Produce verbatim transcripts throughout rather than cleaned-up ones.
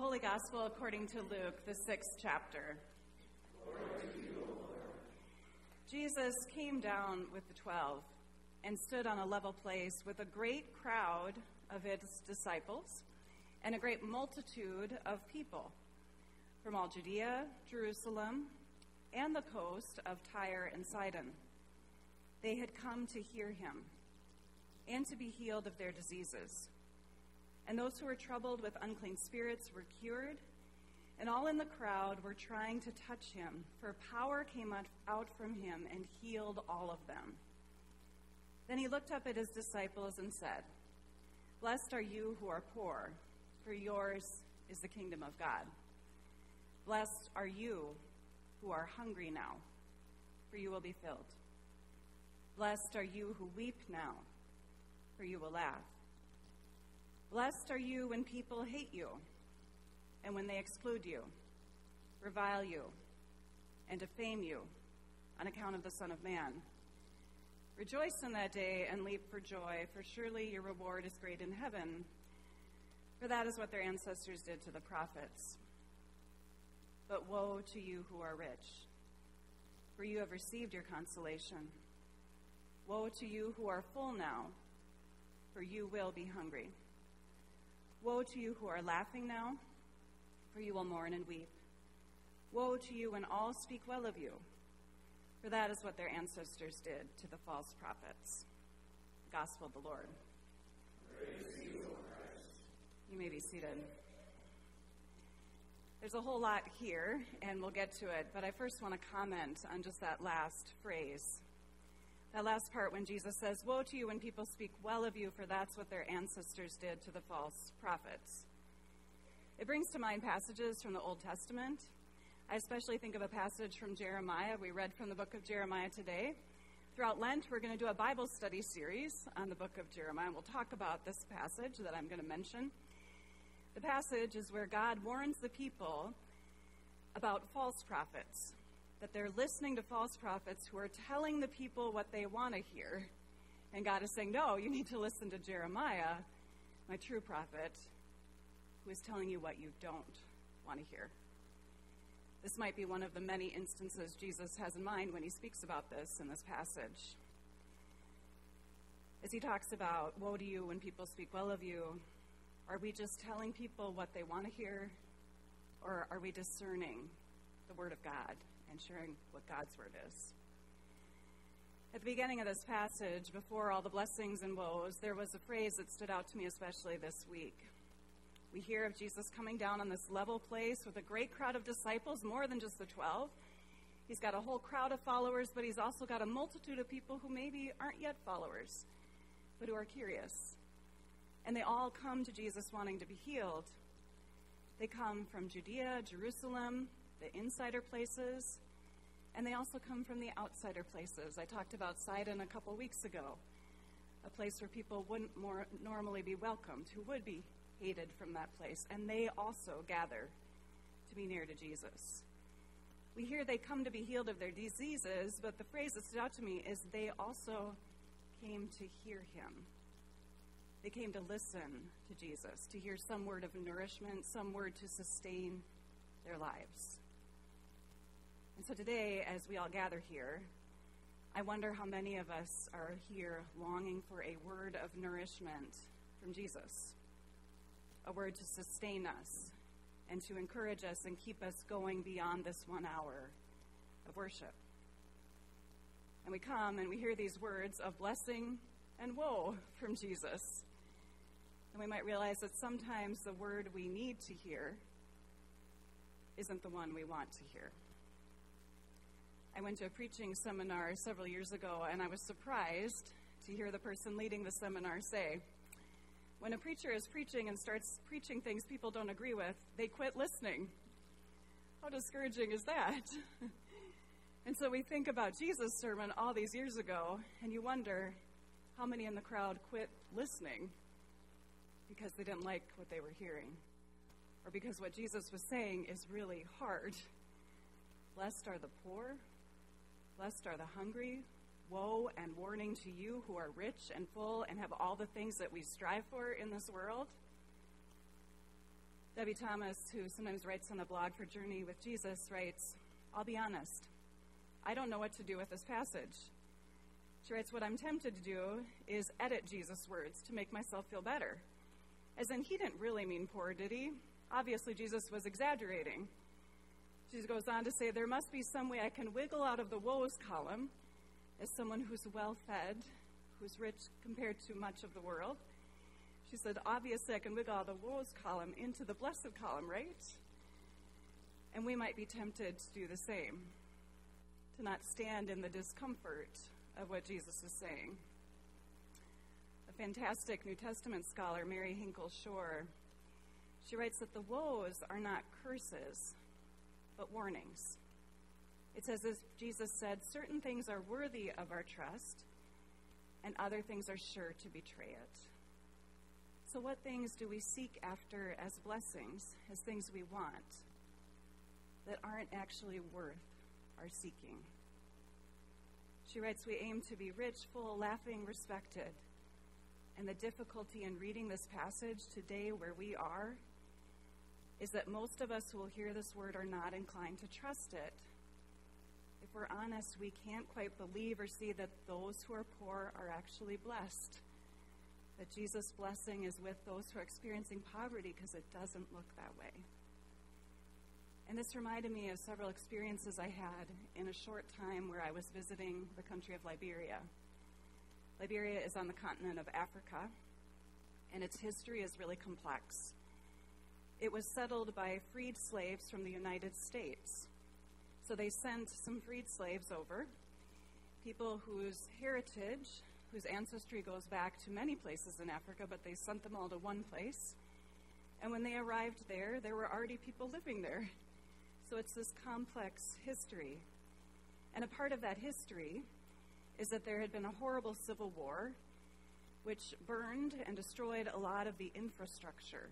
Holy Gospel according to Luke, the sixth chapter. Glory to you, Lord. Jesus came down with the twelve and stood on a level place with a great crowd of his disciples and a great multitude of people from all Judea, Jerusalem, and the coast of Tyre and Sidon. They had come to hear him and to be healed of their diseases. And those who were troubled with unclean spirits were cured, and all in the crowd were trying to touch him, for power came out from him and healed all of them. Then he looked up at his disciples and said, "Blessed are you who are poor, for yours is the kingdom of God. Blessed are you who are hungry now, for you will be filled. Blessed are you who weep now, for you will laugh. Blessed are you when people hate you, and when they exclude you, revile you, and defame you on account of the Son of Man. Rejoice in that day and leap for joy, for surely your reward is great in heaven, for that is what their ancestors did to the prophets. But woe to you who are rich, for you have received your consolation. Woe to you who are full now, for you will be hungry. Woe to you who are laughing now, for you will mourn and weep. Woe to you when all speak well of you, for that is what their ancestors did to the false prophets." Gospel of the Lord. Praise to you, O Christ. You may be seated. There's a whole lot here, and we'll get to it, but I first want to comment on just that last phrase. That last part when Jesus says, "Woe to you when people speak well of you, for that's what their ancestors did to the false prophets." It brings to mind passages from the Old Testament. I especially think of a passage from Jeremiah. We read from the book of Jeremiah today. Throughout Lent, we're going to do a Bible study series on the book of Jeremiah. We'll talk about this passage that I'm going to mention. The passage is where God warns the people about false prophets, that they're listening to false prophets who are telling the people what they want to hear. And God is saying, no, you need to listen to Jeremiah, my true prophet, who is telling you what you don't want to hear. This might be one of the many instances Jesus has in mind when he speaks about this in this passage. As he talks about, woe to you when people speak well of you, are we just telling people what they want to hear, or are we discerning the word of God and sharing what God's word is? At the beginning of this passage, before all the blessings and woes, there was a phrase that stood out to me especially this week. We hear of Jesus coming down on this level place with a great crowd of disciples, more than just the twelve. He's got a whole crowd of followers, but he's also got a multitude of people who maybe aren't yet followers, but who are curious. And they all come to Jesus wanting to be healed. They come from Judea, Jerusalem, the insider places, and they also come from the outsider places. I talked about Sidon a couple weeks ago, a place where people wouldn't more normally be welcomed, who would be hated from that place, and they also gather to be near to Jesus. We hear they come to be healed of their diseases, but the phrase that stood out to me is they also came to hear him. They came to listen to Jesus, to hear some word of nourishment, some word to sustain their lives. And so today, as we all gather here, I wonder how many of us are here longing for a word of nourishment from Jesus, a word to sustain us and to encourage us and keep us going beyond this one hour of worship. And we come and we hear these words of blessing and woe from Jesus. And we might realize that sometimes the word we need to hear isn't the one we want to hear. I went to a preaching seminar several years ago, and I was surprised to hear the person leading the seminar say, when a preacher is preaching and starts preaching things people don't agree with, they quit listening. How discouraging is that? And so we think about Jesus' sermon all these years ago, and you wonder how many in the crowd quit listening because they didn't like what they were hearing, or because what Jesus was saying is really hard. Blessed are the poor, blessed are the hungry, woe and warning to you who are rich and full and have all the things that we strive for in this world. Debbie Thomas, who sometimes writes on a blog for Journey with Jesus, writes, "I'll be honest, I don't know what to do with this passage." She writes, "What I'm tempted to do is edit Jesus' words to make myself feel better. As in, he didn't really mean poor, did he? Obviously, Jesus was exaggerating." She goes on to say, "There must be some way I can wiggle out of the woes column as someone who's well-fed, who's rich compared to much of the world." She said, "Obviously, I can wiggle out of the woes column into the blessed column, right?" And we might be tempted to do the same, to not stand in the discomfort of what Jesus is saying. A fantastic New Testament scholar, Mary Hinkle Shore, she writes that the woes are not curses, but warnings. It's as if Jesus said, certain things are worthy of our trust, and other things are sure to betray it. So what things do we seek after as blessings, as things we want, that aren't actually worth our seeking? She writes, "We aim to be rich, full, laughing, respected. And the difficulty in reading this passage today where we are is that most of us who will hear this word are not inclined to trust it. If we're honest, we can't quite believe or see that those who are poor are actually blessed, that Jesus' blessing is with those who are experiencing poverty, because it doesn't look that way." And this reminded me of several experiences I had in a short time where I was visiting the country of Liberia. Liberia is on the continent of Africa, and its history is really complex. It was settled by freed slaves from the United States. So they sent some freed slaves over, people whose heritage, whose ancestry goes back to many places in Africa, but they sent them all to one place. And when they arrived there, there were already people living there. So it's this complex history. And a part of that history is that there had been a horrible civil war which burned and destroyed a lot of the infrastructure.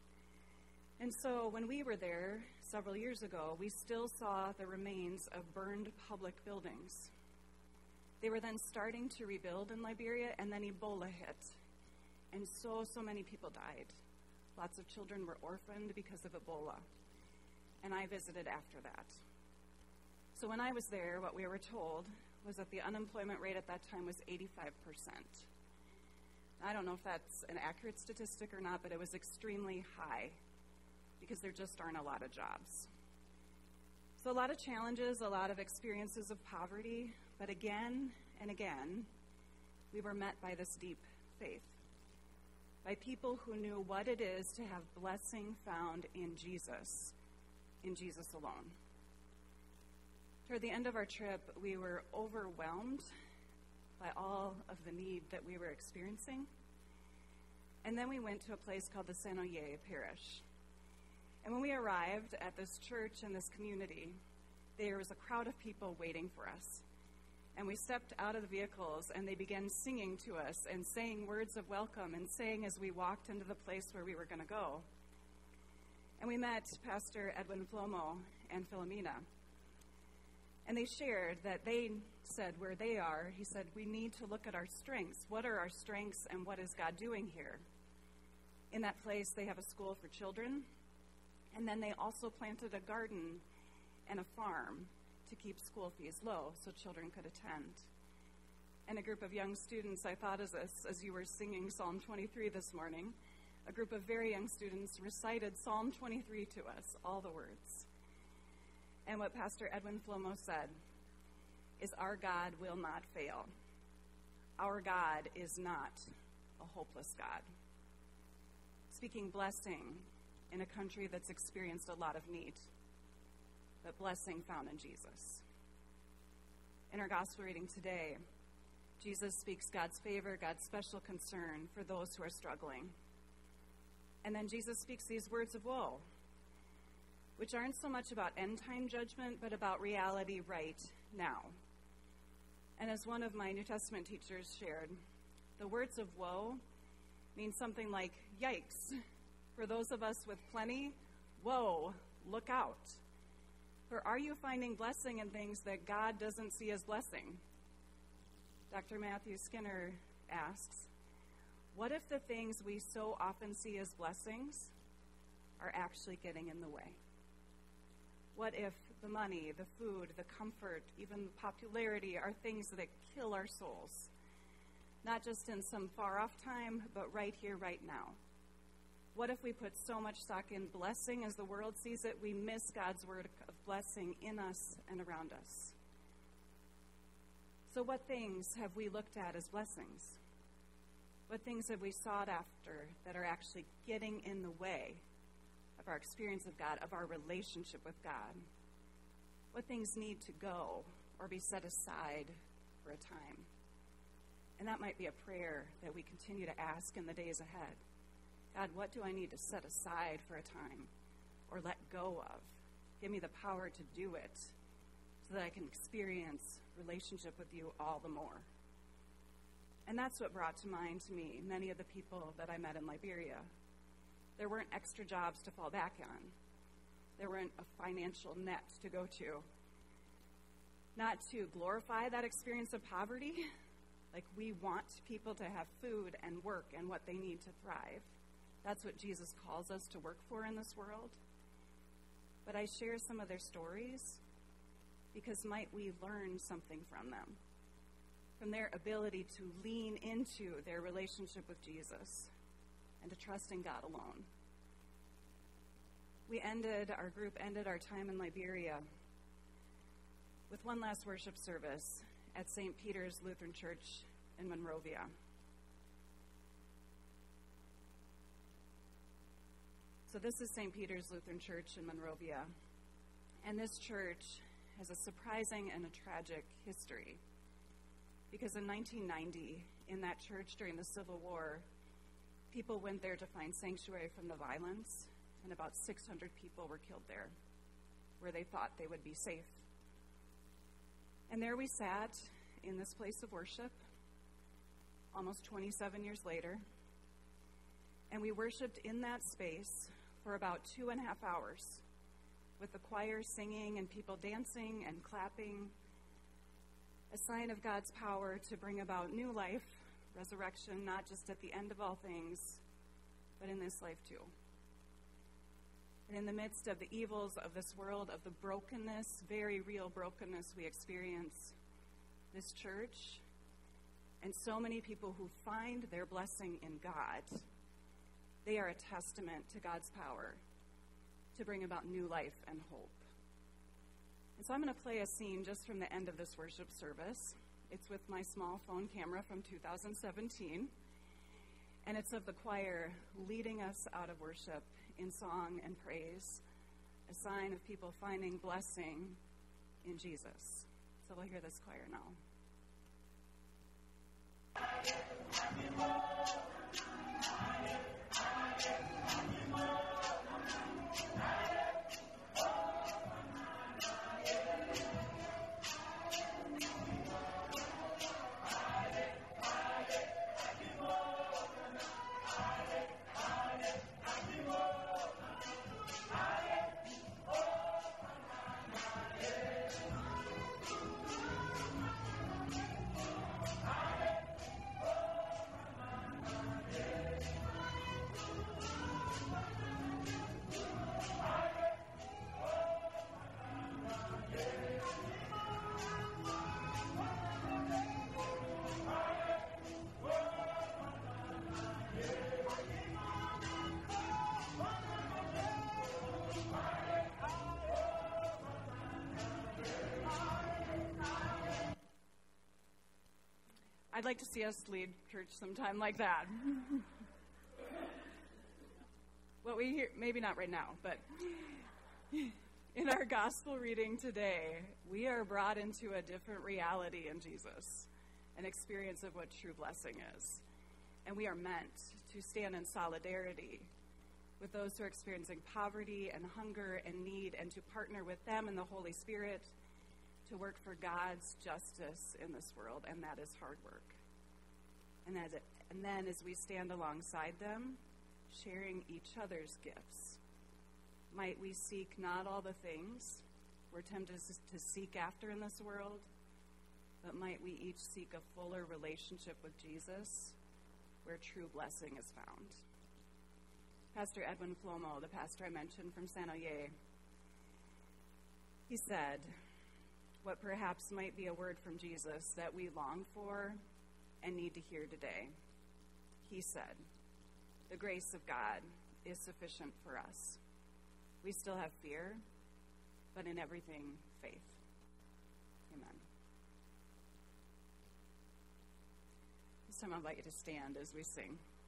And so when we were there several years ago, we still saw the remains of burned public buildings. They were then starting to rebuild in Liberia, and then Ebola hit. And so, so many people died. Lots of children were orphaned because of Ebola. And I visited after that. So when I was there, what we were told was that the unemployment rate at that time was eighty-five percent. I don't know if that's an accurate statistic or not, but it was extremely high because there just aren't a lot of jobs. So a lot of challenges, a lot of experiences of poverty, but again and again, we were met by this deep faith, by people who knew what it is to have blessing found in Jesus, in Jesus alone. Toward the end of our trip, we were overwhelmed by all of the need that we were experiencing. And then we went to a place called the Saint-Oyer Parish. And when we arrived at this church and this community, there was a crowd of people waiting for us. And we stepped out of the vehicles, and they began singing to us and saying words of welcome and saying as we walked into the place where we were going to go. And we met Pastor Edwin Flomo and Philomena. And they shared that they said where they are, he said, we need to look at our strengths. What are our strengths, and what is God doing here? In that place, they have a school for children, and then they also planted a garden and a farm to keep school fees low so children could attend. And a group of young students, I thought of this as you were singing Psalm twenty-three this morning, a group of very young students recited Psalm twenty-three to us, all the words. And what Pastor Edwin Flomo said is, our God will not fail. Our God is not a hopeless God. Speaking blessing in a country that's experienced a lot of need, but blessing found in Jesus. In our gospel reading today, Jesus speaks God's favor, God's special concern for those who are struggling. And then Jesus speaks these words of woe, which aren't so much about end-time judgment, but about reality right now. And as one of my New Testament teachers shared, the words of woe mean something like, yikes. For those of us with plenty, whoa, look out. For are you finding blessing in things that God doesn't see as blessing? Doctor Matthew Skinner asks, what if the things we so often see as blessings are actually getting in the way? What if the money, the food, the comfort, even popularity are things that kill our souls? Not just in some far-off time, but right here, right now. What if we put so much stock in blessing as the world sees it, we miss God's word of blessing in us and around us? So what things have we looked at as blessings? What things have we sought after that are actually getting in the way of our experience of God, of our relationship with God? What things need to go or be set aside for a time? And that might be a prayer that we continue to ask in the days ahead. God, what do I need to set aside for a time or let go of? Give me the power to do it so that I can experience relationship with you all the more. And that's what brought to mind to me many of the people that I met in Liberia. There weren't extra jobs to fall back on. There weren't a financial net to go to. Not to glorify that experience of poverty, like we want people to have food and work and what they need to thrive. That's what Jesus calls us to work for in this world. But I share some of their stories because might we learn something from them, from their ability to lean into their relationship with Jesus and to trust in God alone. We ended, our group ended our time in Liberia with one last worship service at Saint Peter's Lutheran Church in Monrovia. So this is Saint Peter's Lutheran Church in Monrovia, and this church has a surprising and a tragic history, because in nineteen ninety, in that church during the Civil War, people went there to find sanctuary from the violence, and about six hundred people were killed there, where they thought they would be safe. And there we sat in this place of worship, almost twenty-seven years later, and we worshiped in that space for about two and a half hours, with the choir singing and people dancing and clapping, a sign of God's power to bring about new life, resurrection, not just at the end of all things, but in this life too. And in the midst of the evils of this world, of the brokenness, very real brokenness we experience, this church and so many people who find their blessing in God, they are a testament to God's power to bring about new life and hope. And so I'm going to play a scene just from the end of this worship service. It's with my small phone camera from two thousand seventeen, and it's of the choir leading us out of worship in song and praise, a sign of people finding blessing in Jesus. So we'll hear this choir now. I'd like to see us lead church sometime like that. What we hear, maybe not right now, but in our gospel reading today, we are brought into a different reality in Jesus, an experience of what true blessing is. And we are meant to stand in solidarity with those who are experiencing poverty and hunger and need, and to partner with them in the Holy Spirit to work for God's justice in this world, and that is hard work. And, as it, and then as we stand alongside them, sharing each other's gifts, might we seek not all the things we're tempted to seek after in this world, but might we each seek a fuller relationship with Jesus where true blessing is found. Pastor Edwin Flomo, the pastor I mentioned from San Oye, he said, what perhaps might be a word from Jesus that we long for and need to hear today. He said, the grace of God is sufficient for us. We still have fear, but in everything, faith. Amen. This time I'd like you to stand as we sing.